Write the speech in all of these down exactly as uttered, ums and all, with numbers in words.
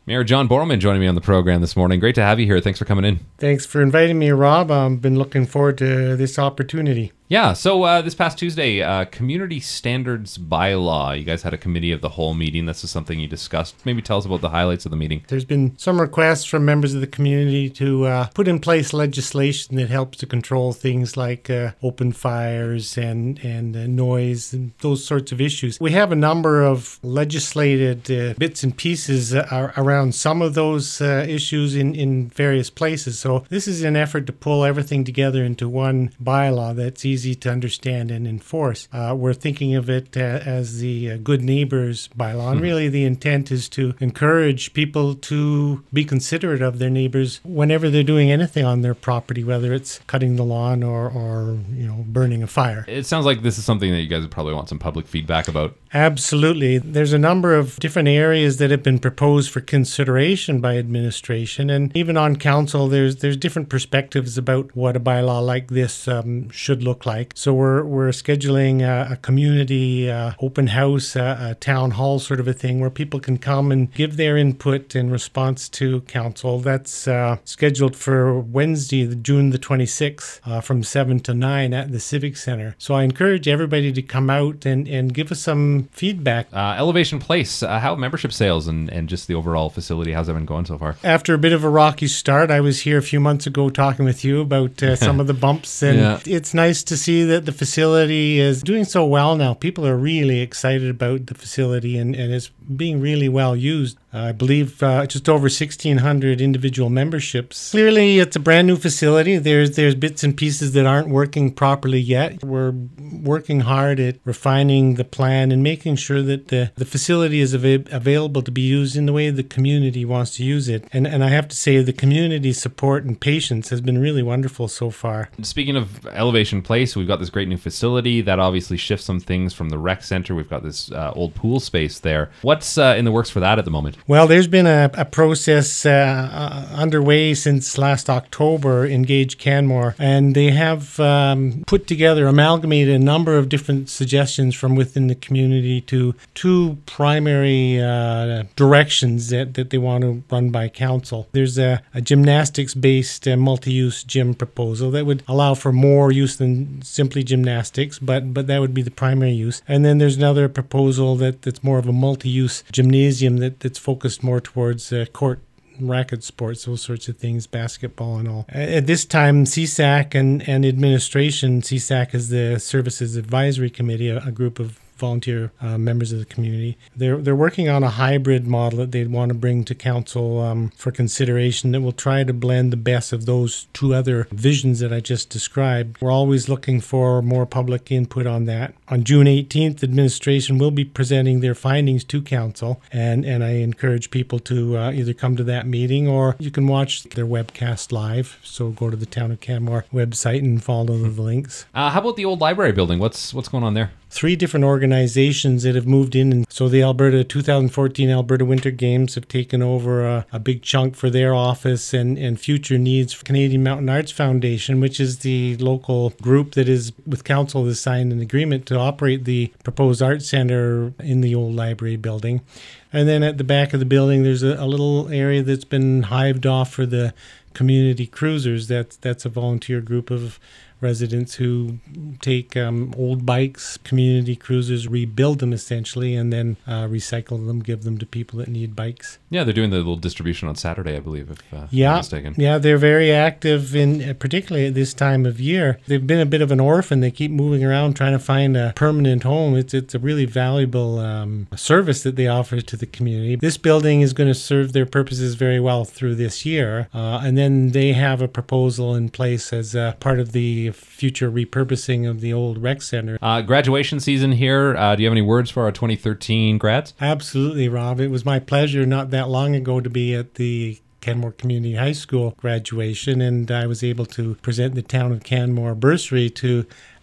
Mayor John Borrowman joining me on the program this morning. Great to have you here. Thanks for coming in. Thanks for inviting me, Rob. I've been looking forward to this opportunity. Yeah, so uh, this past Tuesday, uh, Community Standards Bylaw. You guys had a committee of the whole meeting. This is something you discussed. Maybe tell us about the highlights of the meeting. There's been some requests from members of the community to uh, put in place legislation that helps to control things like uh, open fires and, and uh, noise and those sorts of issues. We have a number of legislated uh, bits and pieces uh, around some of those uh, issues in, in various places. So this is an effort to pull everything together into one bylaw that's easy easy to understand and enforce. Uh, we're thinking of it uh, as the uh, Good Neighbors bylaw. And really the intent is to encourage people to be considerate of their neighbors whenever they're doing anything on their property, whether it's cutting the lawn or, or you know, burning a fire. It sounds like this is something that you guys would probably want some public feedback about. Absolutely. There's a number of different areas that have been proposed for consideration by administration, and even on council there's there's different perspectives about what a bylaw like this um, should look like. So we're we're scheduling a, a community uh, open house, a, a town hall sort of a thing where people can come and give their input in response to council. That's uh, scheduled for Wednesday, June the twenty-sixth, uh, from seven to nine at the Civic Center. So I encourage everybody to come out and, and give us some feedback. Uh, Elevation Place, uh, how membership sales and, and just the overall facility, how's that been going so far? After a bit of a rocky start, I was here a few months ago talking with you about uh, some of the bumps, and yeah. It's nice to see that the facility is doing so well now. People are really excited about the facility, and, and it's being really well used. Uh, I believe uh, just over sixteen hundred individual memberships. Clearly, it's a brand new facility. There's there's bits and pieces that aren't working properly yet. We're working hard at refining the plan and making sure that the, the facility is av- available to be used in the way the community wants to use it. And and I have to say the community support and patience has been really wonderful so far. Speaking of Elevation Place, we've got this great new facility that obviously shifts some things from the rec center. We've got this uh, old pool space there. What's uh, in the works for that at the moment? Well, there's been a, a process uh, uh, underway since last October, Engage Canmore, and they have um, put together, amalgamated a number of different suggestions from within the community to two primary uh, directions that, that they want to run by council. There's a, a gymnastics-based uh, multi-use gym proposal that would allow for more use than simply gymnastics, but but that would be the primary use. And then there's another proposal that, that's more of a multi-use gymnasium that, that's focused more towards uh, court racket sports, those sorts of things, basketball and all. At this time, C S A C and, and administration, C S A C is the Services Advisory Committee, a, a group of volunteer uh, members of the community. They're they're working on a hybrid model that they'd want to bring to council um, for consideration that will try to blend the best of those two other visions that I just described. We're always looking for more public input on that. On June eighteenth, administration will be presenting their findings to council, and, and I encourage people to uh, either come to that meeting or you can watch their webcast live. So go to the Town of Canmore website and follow the links. Uh, how about the old library building? What's what's going on there? Three different organizations that have moved in. And so the Alberta twenty fourteen Alberta Winter Games have taken over a, a big chunk for their office and, and future needs for Canadian Mountain Arts Foundation, which is the local group that is with council has signed an agreement to operate the proposed art center in the old library building. And then at the back of the building, there's a, a little area that's been hived off for the community cruisers. That's, that's a volunteer group of residents who take um, old bikes, community cruisers, rebuild them essentially, and then uh, recycle them, give them to people that need bikes. Yeah, they're doing the little distribution on Saturday, I believe, if uh, yeah, I'm mistaken. Yeah, they're very active, in, uh, particularly at this time of year. They've been a bit of an orphan. They keep moving around trying to find a permanent home. It's, it's a really valuable um, service that they offer to the community. This building is going to serve their purposes very well through this year, uh, and then they have a proposal in place as uh, part of the future repurposing of the old rec center. Uh, graduation season here. Uh, do you have any words for our twenty thirteen grads? Absolutely, Rob. It was my pleasure not that long ago to be at the Canmore Community High School graduation, and I was able to present the Town of Canmore bursary to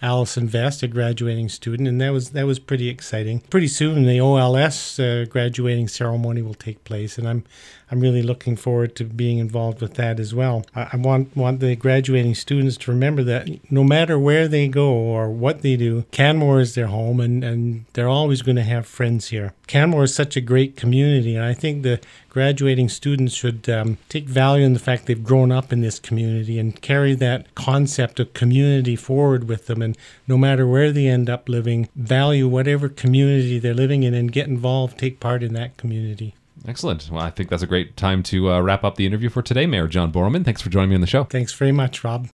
Allison Vest, a graduating student, and that was that was pretty exciting. Pretty soon, the O L S uh, graduating ceremony will take place, and I'm I'm really looking forward to being involved with that as well. I, I want want the graduating students to remember that no matter where they go or what they do, Canmore is their home, and, and they're always going to have friends here. Canmore is such a great community, and I think the graduating students should um, take value in the fact they've grown up in this community and carry that concept of community forward with them. And no matter where they end up living, value whatever community they're living in and get involved, take part in that community. Excellent. Well, I think that's a great time to uh, wrap up the interview for today. Mayor John Borman, thanks for joining me on the show. Thanks very much, Rob.